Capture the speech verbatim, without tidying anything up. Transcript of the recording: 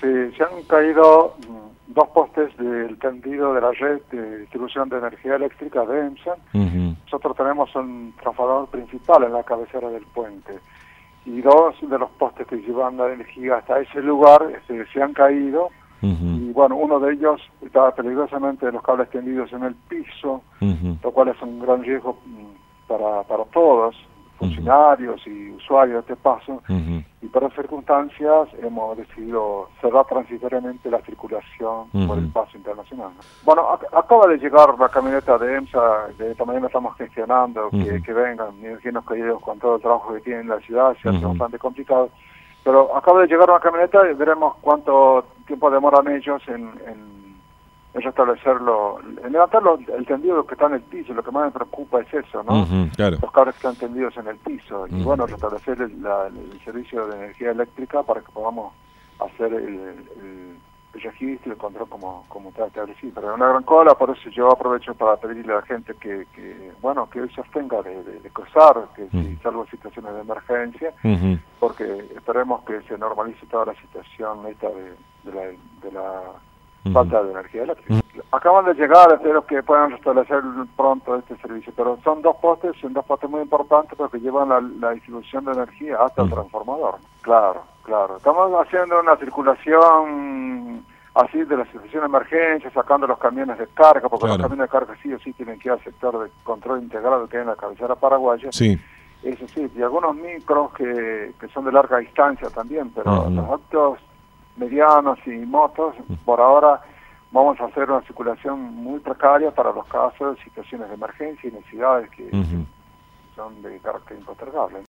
Sí, se han caído mm, dos postes del tendido de la red de distribución de energía eléctrica de EMSA. Uh-huh. Nosotros tenemos un transformador principal en la cabecera del puente. Y dos de los postes que llevan la energía hasta ese lugar este, se han caído. Uh-huh. Y bueno, uno de ellos estaba peligrosamente los cables tendidos en el piso, uh-huh. lo cual es un gran riesgo mm, para, para todos, funcionarios uh-huh. y usuarios de este paso. Uh-huh. Y por esas circunstancias hemos decidido cerrar transitoriamente la circulación uh-huh. por el paso internacional. Bueno, ac acaba de llegar la camioneta de EMSA, de esta manera estamos gestionando uh-huh. que, que vengan, me imagino que ellos con todo el trabajo que tienen en la ciudad se hace uh-huh. bastante complicado. Pero acaba de llegar una camioneta y veremos cuánto tiempo demoran ellos en, en, en restablecerlo, en levantarlo, el tendido que está en el piso. Lo que más me preocupa es eso, ¿no? Uh-huh, claro. Los cables que están tendidos en el piso. Uh-huh. Y bueno, restablecer el, la, el servicio de energía eléctrica para que podamos hacer el, el, el registro y el control como, como está establecido. Pero es una gran cola, por eso yo aprovecho para pedirle a la gente que, que bueno, que hoy se abstenga de, de, de cruzar, que uh-huh. si salvo situaciones de emergencia, uh-huh. porque esperemos que se normalice toda la situación esta de, de la, de la uh-huh. falta de energía eléctrica. Uh-huh. Acaban de llegar, espero que puedan restablecer pronto este servicio, pero son dos postes, son dos postes muy importantes porque llevan la, la distribución de energía hasta uh-huh. el transformador. Claro, claro. Estamos haciendo una circulación así de la situación de emergencia, sacando los camiones de carga, porque claro. los camiones de carga sí o sí tienen que ir al sector de control integrado que hay en la cabecera paraguaya. Sí. Eso sí, y algunos micros que, que son de larga distancia también, pero uh-huh. los autos medianos y motos, uh-huh. por ahora vamos a hacer una circulación muy precaria para los casos, situaciones de emergencia y necesidades que uh-huh. son de carácter impostergable.